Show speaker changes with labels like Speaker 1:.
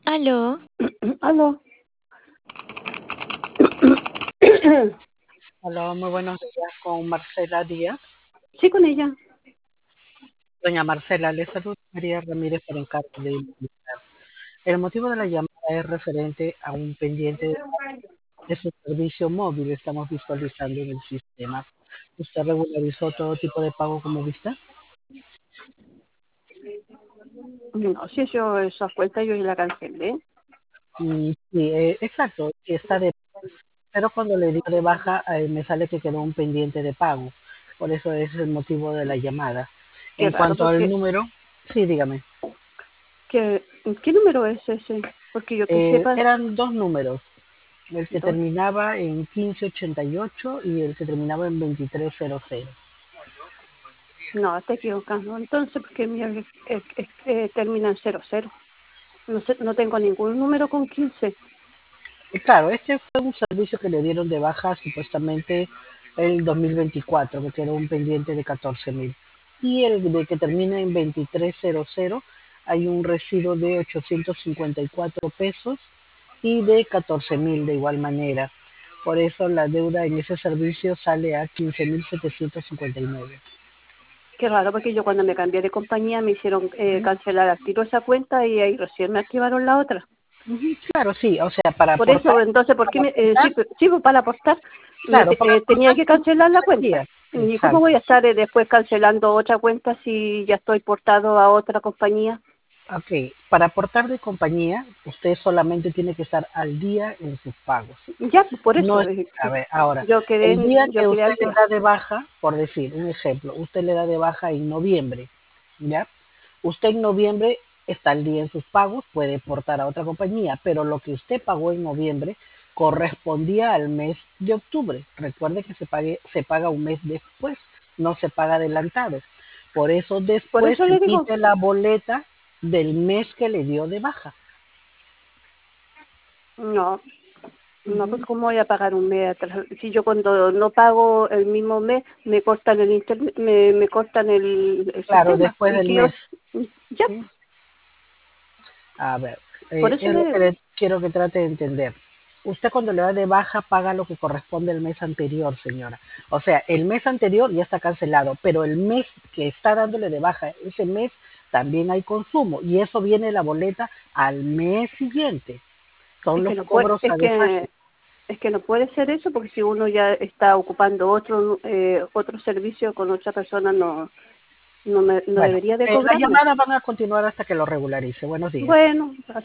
Speaker 1: Aló,
Speaker 2: Aló.
Speaker 3: Hola, muy buenos días con Marcela Díaz.
Speaker 2: Sí, con ella.
Speaker 3: Doña Marcela, le saluda María Ramírez por encargo de Militar. El motivo de la llamada es referente a un pendiente de su servicio móvil. Estamos visualizando en el sistema. ¿Usted regularizó todo tipo de pago como vista?
Speaker 2: No, si yo esa cuenta yo ya la cancelé.
Speaker 3: Sí, exacto, sí está de, pero cuando le digo de baja, me sale que quedó un pendiente de pago. Por eso es el motivo de la llamada.
Speaker 2: Qué
Speaker 3: En
Speaker 2: raro,
Speaker 3: cuanto al
Speaker 2: porque
Speaker 3: número, sí, dígame.
Speaker 2: ¿qué número es ese? Porque yo que sepa,
Speaker 3: Eran dos números. El que
Speaker 2: dos.
Speaker 3: terminaba en 1588 y el que terminaba en 2300.
Speaker 2: No, está equivocando. Entonces, porque mi termina en 00. No sé, no tengo ningún número con 15.
Speaker 3: Y claro, este fue un servicio que le dieron de baja supuestamente el 2024, que quedó un pendiente de 14.000. Y el de que termina en 2300 hay un residuo de 854 pesos y de 14.000 de igual manera. Por eso la deuda en ese servicio sale a 15.759.
Speaker 2: Qué raro, porque yo cuando me cambié de compañía me hicieron cancelar al tiro esa cuenta y ahí recién me activaron la otra.
Speaker 3: Claro, sí, o sea, para
Speaker 2: Por
Speaker 3: aportar,
Speaker 2: eso, entonces, ¿por qué
Speaker 3: aportar,
Speaker 2: sí, pues, para aportar,
Speaker 3: claro, para
Speaker 2: tenía
Speaker 3: aportar
Speaker 2: que
Speaker 3: tiene
Speaker 2: cancelar la
Speaker 3: que ser
Speaker 2: cuenta?
Speaker 3: día.
Speaker 2: ¿Y cómo voy
Speaker 3: Exacto.
Speaker 2: a estar después cancelando otra cuenta si ya estoy portado a otra compañía?
Speaker 3: Ok, para aportar de compañía, usted solamente tiene que estar al día en sus pagos.
Speaker 2: Ya, pues, por
Speaker 3: No
Speaker 2: eso,
Speaker 3: es, a ver, ahora,
Speaker 2: yo quedé,
Speaker 3: el día
Speaker 2: yo
Speaker 3: que
Speaker 2: quedé
Speaker 3: usted
Speaker 2: al
Speaker 3: le
Speaker 2: día.
Speaker 3: da de baja, por decir un ejemplo, usted le da de baja en noviembre, ¿ya? Usted en noviembre está al día en sus pagos, puede portar a otra compañía, pero lo que usted pagó en noviembre correspondía al mes de octubre. Recuerde que se paga un mes después, no se paga adelantado. Por eso
Speaker 2: Por
Speaker 3: después
Speaker 2: eso le digo,
Speaker 3: emite la boleta del mes que le dio de baja.
Speaker 2: no, no, pues
Speaker 3: Ujú.
Speaker 2: cómo voy a pagar un mes atrás. Si yo cuando no pago el mismo mes, me cortan el internet, me cortan el
Speaker 3: Claro,
Speaker 2: sistema.
Speaker 3: después
Speaker 2: Y
Speaker 3: del
Speaker 2: que yo,
Speaker 3: mes.
Speaker 2: ya,
Speaker 3: ¿Sí? A ver,
Speaker 2: por eso
Speaker 3: es lo
Speaker 2: le
Speaker 3: que
Speaker 2: digo.
Speaker 3: quiero que trate de entender. Usted cuando le da de baja paga lo que corresponde al mes anterior, señora. O sea, el mes anterior ya está cancelado, pero el mes que está dándole de baja, ese mes también hay consumo y eso viene en la boleta al mes siguiente. Son
Speaker 2: Es que
Speaker 3: los
Speaker 2: no puede,
Speaker 3: cobros adecuados.
Speaker 2: es que no puede ser eso porque si uno ya está ocupando otro servicio con otra persona no
Speaker 3: Bueno,
Speaker 2: debería de
Speaker 3: las
Speaker 2: cobrarme.
Speaker 3: llamadas van a continuar hasta que lo regularice. Buenos días.
Speaker 2: Bueno,